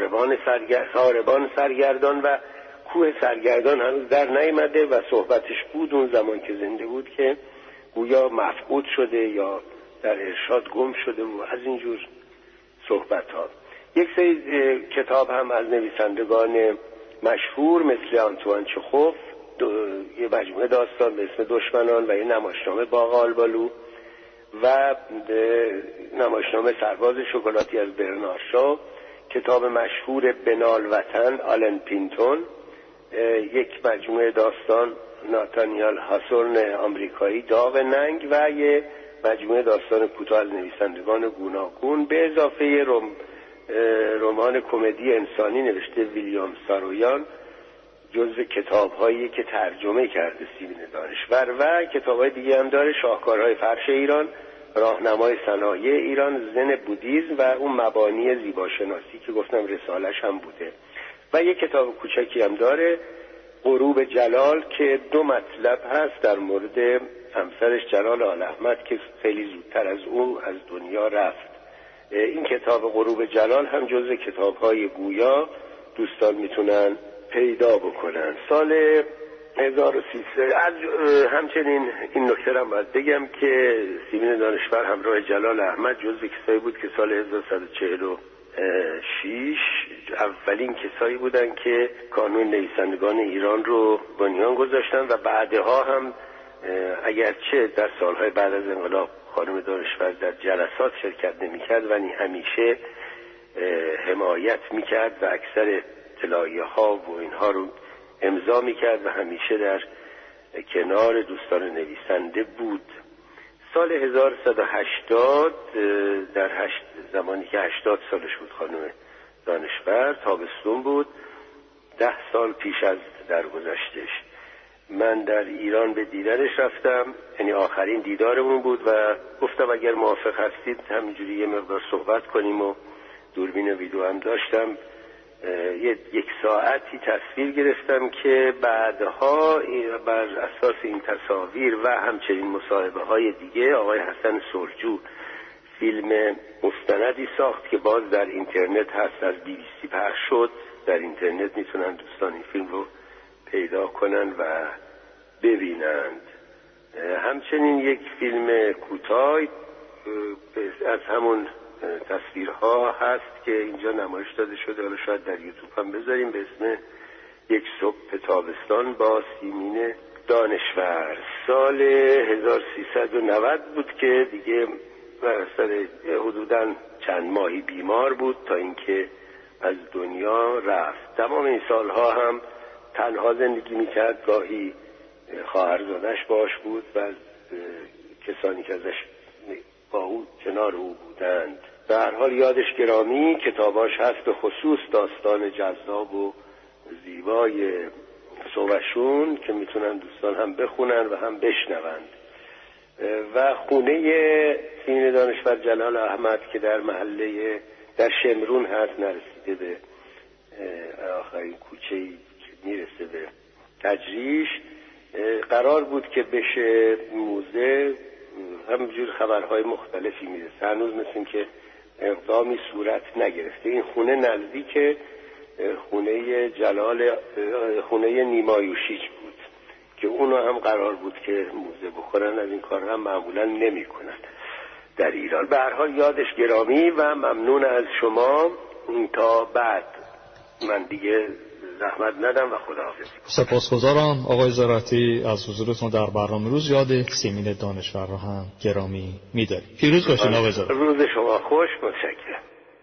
ساربان سرگردان و کوه سرگردان هنوز در نیامده و صحبتش بود اون زمان که زنده بود که گویا مفقود شده یا در ارشاد گم شده و از اینجور صحبت ها. یک سری کتاب هم از نویسندگان مشهور مثل آنتوان چخوف، یه مجموعه داستان به اسم دشمنان و یه نمایشنامه باغ آلبالو و نمایشنامه سرباز شکلاتی از برنارد شو، کتاب مشهور بنال وطن آلن پینتون، یک مجموعه داستان ناتانیال هاسورن آمریکایی داغ ننگ و یه مجموعه داستان کوتاه از نویسندگان گوناگون به اضافه رمان کمدی انسانی نوشته ویلیام سارویان، جزو کتاب‌هایی که ترجمه کرده سیمین دانشور و کتاب‌های دیگه هم داره، شاهکارهای فرش ایران، راهنمای صنایع ایران، زن بودیسم و اون مبانی زیباشناسی که گفتم رسالش هم بوده و یک کتاب کوچکی هم داره غروب جلال که 2 مطلب هست در مورد همسرش جلال آل احمد که خیلی زودتر از او از دنیا رفت. این کتاب غروب جلال هم جزو کتاب‌های گویا دوستان میتونن پیدا بکنن. سال 1300 همچنین این نکته رو باید بگم که سیمین دانشور همراه جلال احمد جزو کسایی بود که سال 1146 اولین کسایی بودن که کانون نویسندگان ایران رو بنیان گذاشتن و بعدها هم اگرچه در سالهای بعد از انقلاب خانم دانشور در جلسات شرکت نمی‌کرد ولی همیشه حمایت می‌کرد و اکثر اطلاعیه ها و اینها رو امضا می‌کرد و همیشه در کنار دوستان نویسنده بود. سال 1180 در زمانی که 80 سالش بود خانم دانشور، تابستون بود، 10 سال پیش از درگذشتش، من در ایران به دیدنش رفتم، یعنی آخرین دیدارمون بود و گفتم اگر موافق هستید همینجوری یه مقدار صحبت کنیم و دوربین ویدیو هم داشتم. 1 ساعتی تصویر گرفتم که بعدها بر اساس این تصاویر و همچنین مصاحبه های دیگه آقای حسن سرجو فیلم مستندی ساخت که باز در اینترنت هست، از BBC پخش شد، در اینترنت میتونن دوستان این فیلم رو پیدا کنن و ببینند. همچنین یک فیلم کوتاه از همون تصویرها هست که اینجا نمایش داده شده، حالا شاید در یوتیوب هم بذاریم، به اسم یک صبح تابستان با سیمین دانشور. سال 1390 بود که دیگه سر حدوداً چند ماهی بیمار بود تا اینکه از دنیا رفت. تمام این سالها هم تنها زندگی میکرد، گاهی خواهرزادش باش بود و از کسانی که ازش با او کنار او بودند. به هر حال یادش گرامی. کتاباش هست، به خصوص داستان جذاب و زیبای صحبتشون که میتونن دوستان هم بخونن و هم بشنوند. و خونه سیمین دانشور جلال احمد که در محله در شمرون هست، نرسیده به آخرین کوچه‌ای که میرسه به تجریش، قرار بود که بشه موزه. همینجور خبرهای مختلفی میرسه، هنوز مثل این که اقدامی صورت نگرفته. این خونه نزدیک خونه خونه نیمایوشیج بود که اونا هم قرار بود که موزه بخورن. از این کار هم معمولا نمی کنن در ایران. به هر حال یادش گرامی و ممنون از شما. تا بعد من دیگه زحمت ندم و خداحافظی.
سپاسگزارم آقای زراعتی از حضورتون در برنامه روز یاد سیمین دانشور رو هم گرامی می‌داریم. پیروز باشین آقای زراعتی.
روز شما خوش. متشکرم.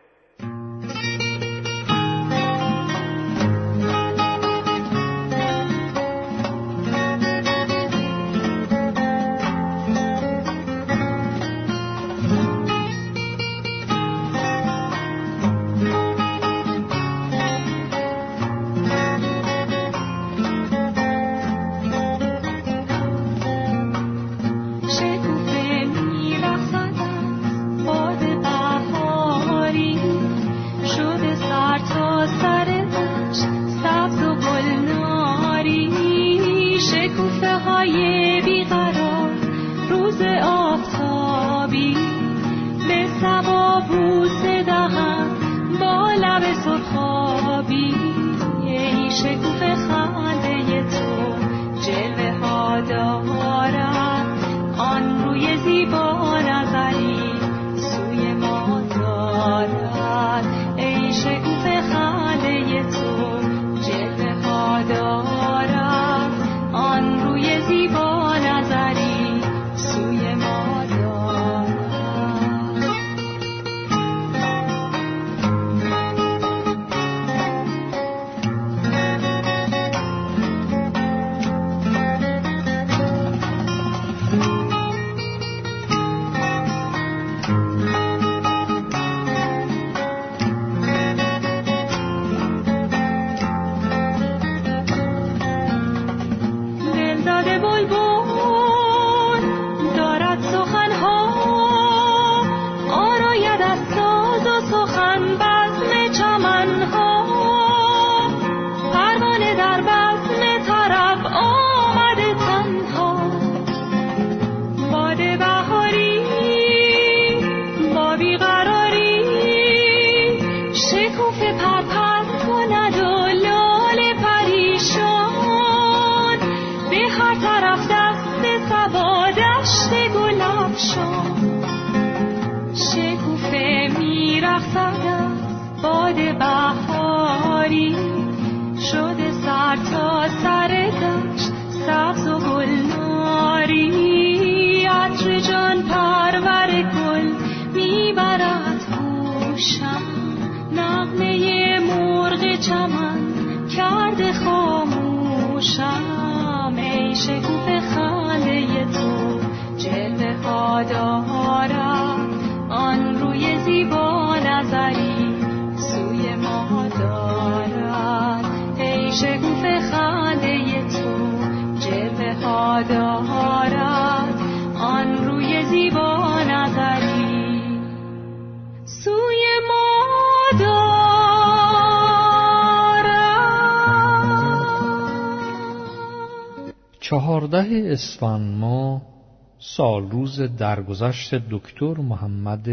اسفند ماه سال روز درگذشت دکتر محمد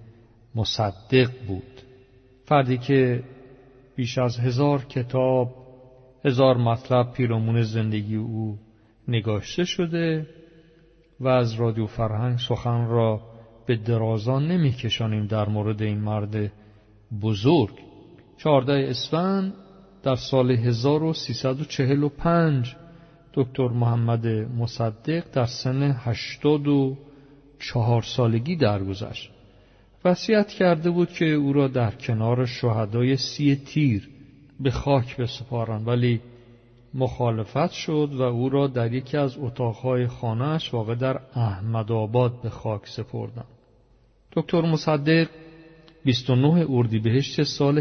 مصدق بود. فردی که بیش از 1000 کتاب، 1000 مطلب پیرامون زندگی او نگاشته شده و از رادیو فرهنگ سخن را به درازان نمی کشانیم در مورد این مرد بزرگ. 14 اسفند در سال 1345 دکتر محمد مصدق در سن 84 سالگی درگذشت. وصیت کرده بود که او را در کنار شهدای 30 تیر به خاک بسپارند، ولی مخالفت شد و او را در یکی از اتاقهای خانه‌اش واقع در احمدآباد به خاک سپردند. دکتر مصدق 29 اردیبهشت سال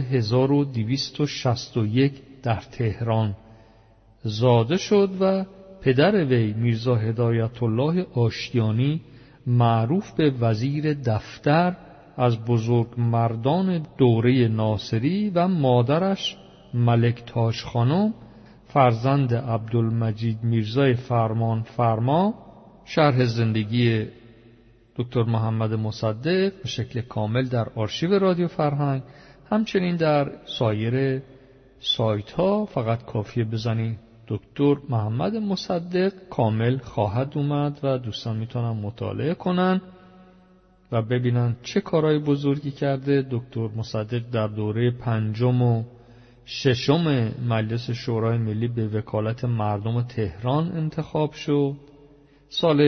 1261 در تهران زاده شد و پدر وی میرزا هدایت الله آشتیانی معروف به وزیر دفتر از بزرگ مردان دوره ناصری و مادرش ملک تاج خانم فرزند عبدالمجید میرزای فرمان فرما. شرح زندگی دکتر محمد مصدق به شکل کامل در آرشیو رادیو فرهنگ، همچنین در سایر سایت ها فقط کافیه بزنید دکتر محمد مصدق کامل خواهد اومد و دوستان میتونن مطالعه کنن و ببینن چه کارهای بزرگی کرده. دکتر مصدق در دوره 5 و 6 مجلس شورای ملی به وکالت مردم تهران انتخاب شد. سال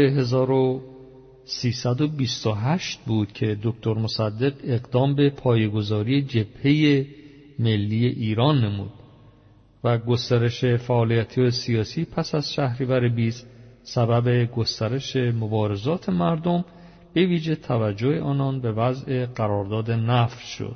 1328 بود که دکتر مصدق اقدام به پایه‌گذاری جبهه ملی ایران نمود و گسترش فعالیتی سیاسی پس از شهریور 20 سبب گسترش مبارزات مردم به ویژه توجه آنان به وضع قرارداد نفت شد.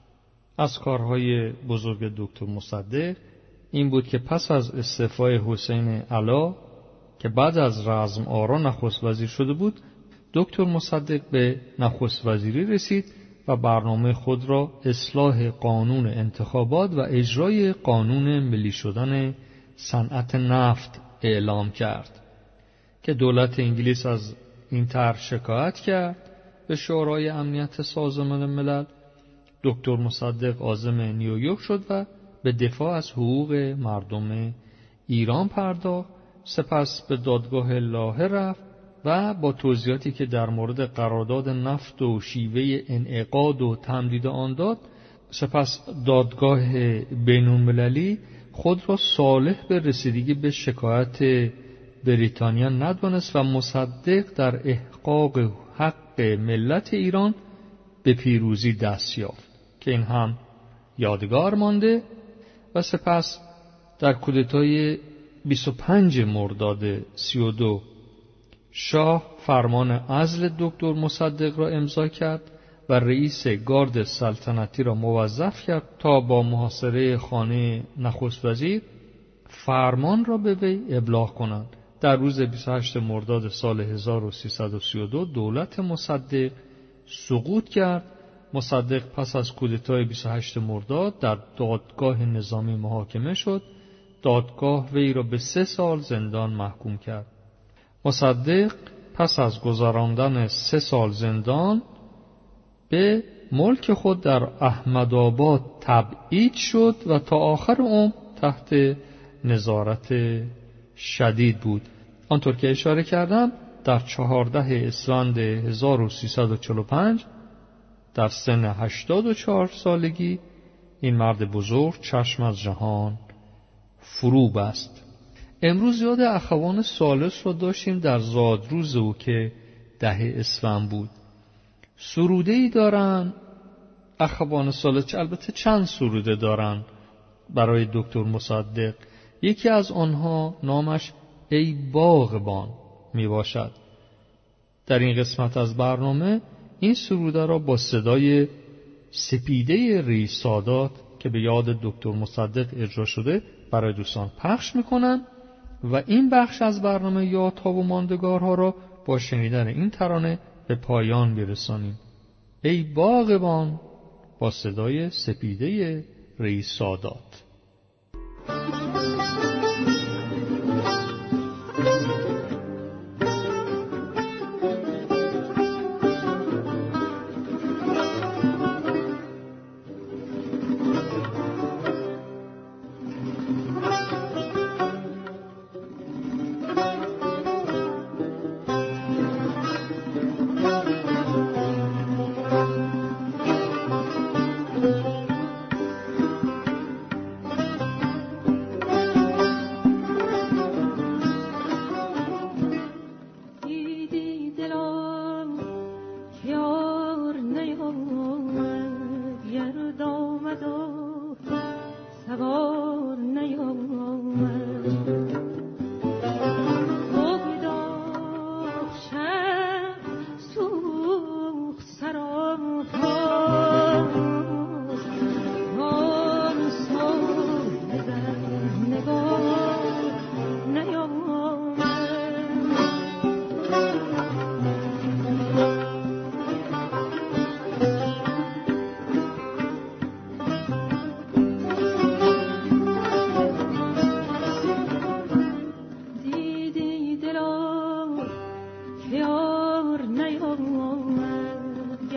از کارهای بزرگ دکتر مصدق این بود که پس از استعفای حسین علا که بعد از رزم آرا نخست وزیر شده بود، دکتر مصدق به نخست وزیری رسید و برنامه خود را اصلاح قانون انتخابات و اجرای قانون ملی شدن صنعت نفت اعلام کرد که دولت انگلیس از این طرح شکایت کرد به شورای امنیت سازمان ملل. دکتر مصدق عازم نیویورک شد و به دفاع از حقوق مردم ایران پرداخت. سپس به دادگاه لاهه رفت و با توضیحاتی که در مورد قرارداد نفت و شیوه انعقاد و تمدید آن داد، سپس دادگاه بین‌المللی خود را صالح به رسیدگی به شکایت بریتانیا ندانست و مصدق در احقاق حق ملت ایران به پیروزی دست یافت که این هم یادگار مانده. و سپس در کودتای 25 مرداد 32 شاه فرمان عزل دکتر مصدق را امضا کرد و رئیس گارد سلطنتی را موظف کرد تا با محاصره خانه نخست وزیر فرمان را به وی ابلاغ کنند. در روز 28 مرداد سال 1332 دولت مصدق سقوط کرد. مصدق پس از کودتای 28 مرداد در دادگاه نظامی محاکمه شد. دادگاه وی را به 3 سال زندان محکوم کرد. مصدق پس از گذراندن 3 سال زندان به ملک خود در احمدآباد تبعید شد و تا آخر عمر تحت نظارت شدید بود. آنطور که اشاره کردم در 14 اسفند 1345 در سن 84 سالگی این مرد بزرگ چشم از جهان فرو بست. امروز یاد اخوان ثالث را داشتیم در زادروز او که 10 اسفند بود. سروده‌ای دارن اخوان ثالث، البته چند سروده دارن برای دکتر مصدق. یکی از آنها نامش ای باغبان می باشد. در این قسمت از برنامه این سروده را با صدای سپیده رئیس سادات که به یاد دکتر مصدق اجرا شده برای دوستان پخش میکنن و این بخش از برنامه یادها و ماندگارها را با شنیدن این ترانه به پایان برسانیم. ای باغبان با صدای سپیده رئیس سادات.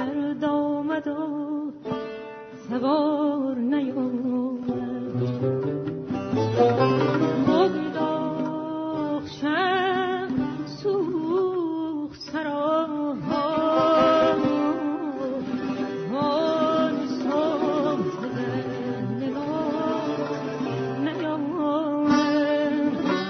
سرد آمد و سوار نیامد بگداخشم سوخت سراها آن صبح نگاه نیامد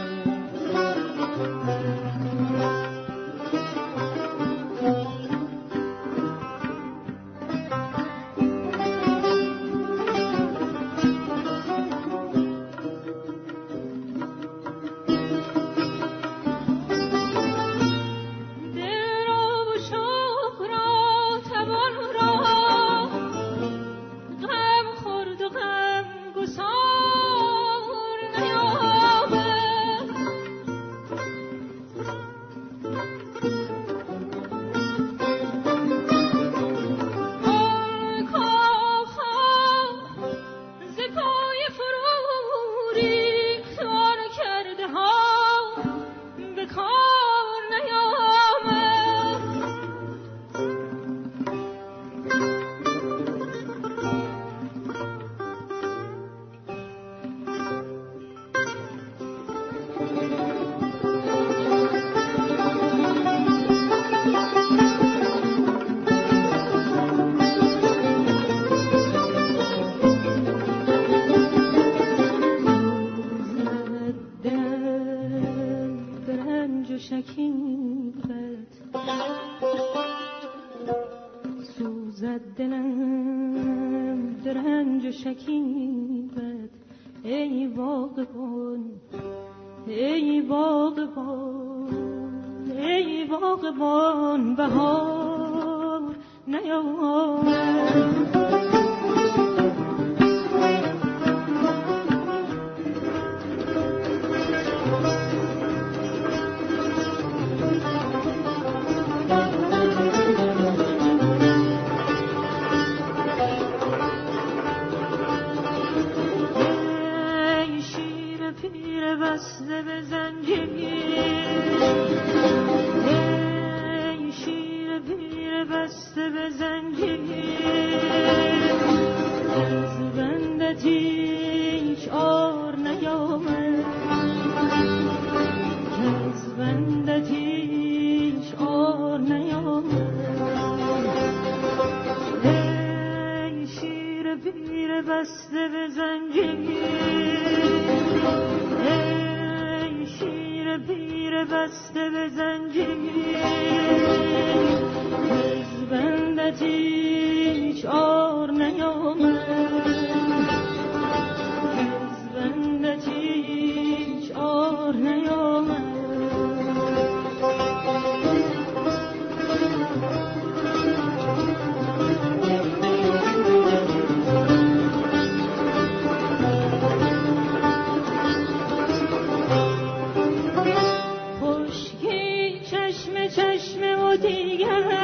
سوزد دلم در رنج و شکیبت ای باغبان ای باغبان ای باغبان بهار نیامد بسته به زنجیر ای شیر پیر بسته به زنجیر از بندت هیچ عار نیامد از بندت هیچ عار نیامد ای شیر پیر بسته به زنجیر پیر بسته به زنجیر از بندت هیچ عار نیامد از بندت هیچ عار نیامد چشم و دیگر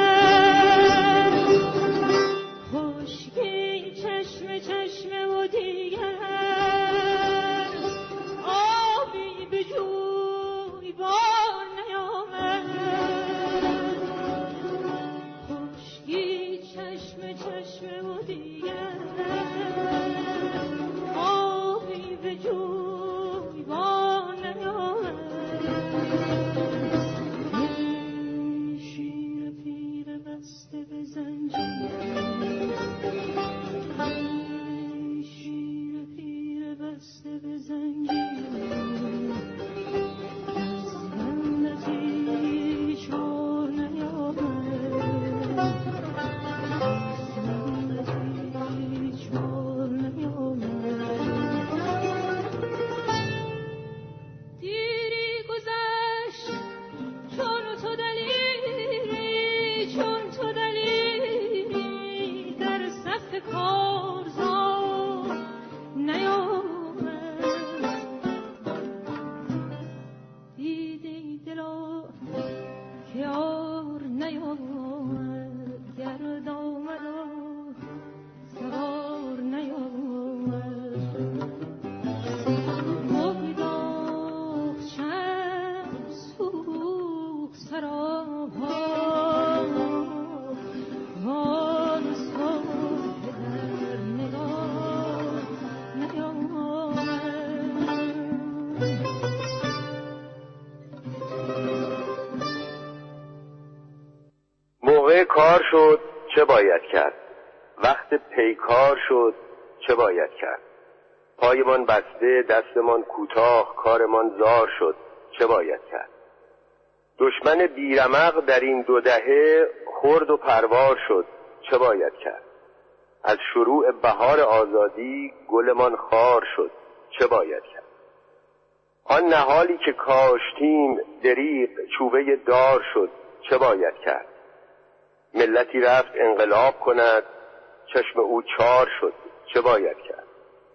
شکار شد چه باید کرد؟ وقت پیکار شد چه باید کرد؟ پایمان بسته دستمان کوتاه، کارمان زار شد چه باید کرد؟ دشمن بیرمق در این 2 دهه خرد و پروار شد چه باید کرد؟ از شروع بهار آزادی گلمان خار شد چه باید کرد؟ آن نهالی که کاشتیم دریغ چوبه دار شد چه باید کرد؟ ملتی رفت انقلاب کند چشم او چار شد چه باید کرد؟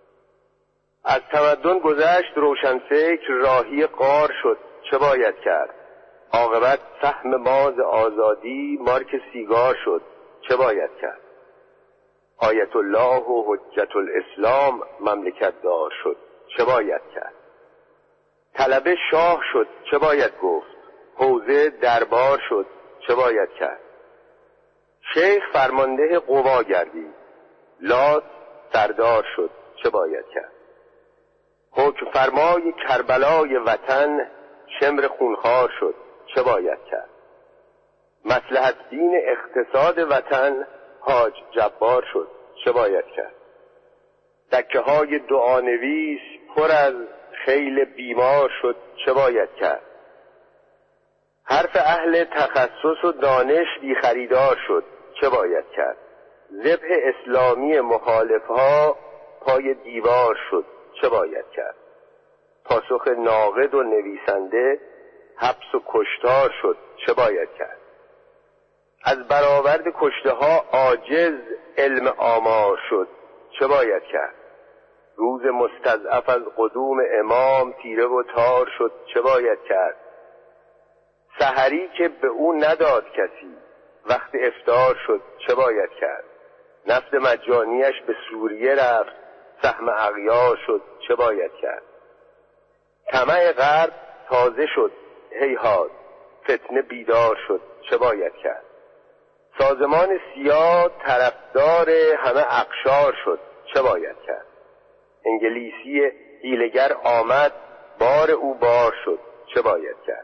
از تمدن گذشت روشنفکر راهی غار شد چه باید کرد؟ عاقبت سهم ماز آزادی مارک سیگار شد چه باید کرد؟ آیت الله و حجت الاسلام مملکت دار شد چه باید کرد؟ طلبه شاه شد چه باید گفت؟ حوزه دربار شد چه باید کرد؟ شیخ فرمانده قوا گردید، لاس سردار شد چه باید کرد؟ حکم فرمای کربلای وطن شمر خونخوار شد چه باید کرد؟ مصلحت دین اقتصاد وطن حاج جبار شد چه باید کرد؟ دکه های دعانویس پر از خیل بیمار شد چه باید کرد؟ حرف اهل تخصص و دانش بی خریدار شد چه باید کرد؟ ذبح اسلامی مخالفها پای دیوار شد چه باید کرد؟ پاسخ ناقد و نویسنده حبس و کشتار شد چه باید کرد؟ از برآورد کشته ها عاجز علم آمار شد چه باید کرد؟ روز مستضعف از قدوم امام تیره و تار شد چه باید کرد؟ سحری که به او نداد کسی وقت افطار شد چه باید کرد؟ نفت مجانیش به سوریه رفت سهم اغیار شد چه باید کرد؟ طمع غرب تازه شد هیهات فتنه بیدار شد چه باید کرد؟ سازمان سیاه طرفدار همه اقشار شد چه باید کرد؟ انگلیسی حیله‌گر آمد بار او بار شد چه باید کرد؟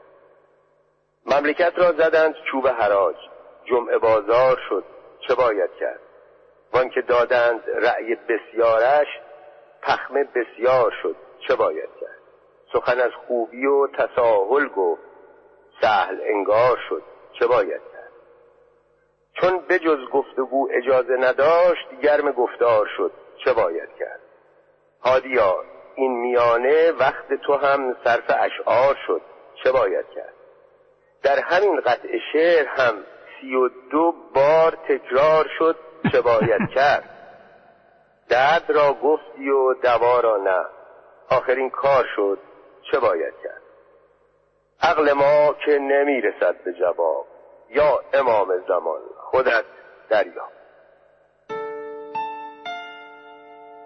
مملکت را زدند چوب حراج جمعه بازار شد چه باید کرد؟ وان که دادند رأی بسیارش پخمه بسیار شد چه باید کرد؟ سخن از خوبی و تساهل گفت سهل انگار شد چه باید کرد؟ چون بجز گفتگو اجازه نداشت گرم گفتار شد چه باید کرد؟ هادیا این میانه وقت تو هم صرف اشعار شد چه باید کرد؟ در همین قطع شعر هم 32 بار تکرار شد چه باید کرد؟ درد را گفتی و دوا را نه آخرین کار شد چه باید کرد؟ عقل ما که نمیرسد به جواب یا امام زمان خودت دریا.